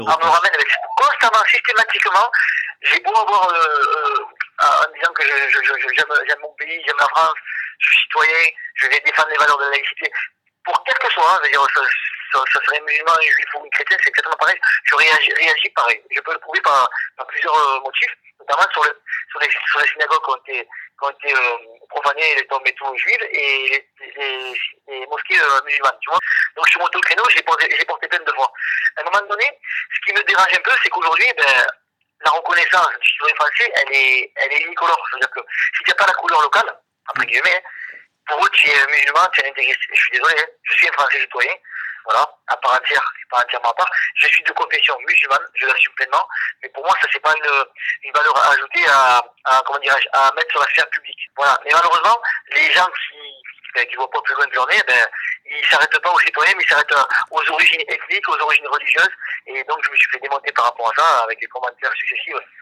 me ramène avec constamment, systématiquement. J'ai beau avoir, en disant que j'aime mon pays, j'aime la France, je suis citoyen, je vais défendre les valeurs de la laïcité. Pour quel que soit, c'est-à-dire ça serait musulman, juif ou chrétien, c'est exactement pareil. Je réagis pareil. Je peux le prouver par plusieurs motifs, notamment sur les synagogues qui ont été profanées, les tombes et tout juives, et les mosquées musulmanes, tu vois. Donc sur mon créneau, j'ai porté plainte de fois. À un moment donné, ce qui me dérange un peu, c'est qu'aujourd'hui, la reconnaissance du citoyen français, elle est unicolore. C'est-à-dire que si tu n'as pas la couleur locale, entre guillemets, pour eux, tu es musulman, tu es un intégriste. Je suis désolé, je suis un Français citoyen, voilà, à part entière, pas entièrement à part. Je suis de confession musulmane, je l'assume pleinement, mais pour moi, ça c'est pas une valeur à ajouter à mettre sur la sphère publique. Voilà. Mais malheureusement, les gens qui voient pas plus loin de leur nez, ils s'arrêtent pas aux citoyens, mais ils s'arrêtent aux origines ethniques, aux origines religieuses, et donc je me suis fait démonter par rapport à ça avec des commentaires successifs.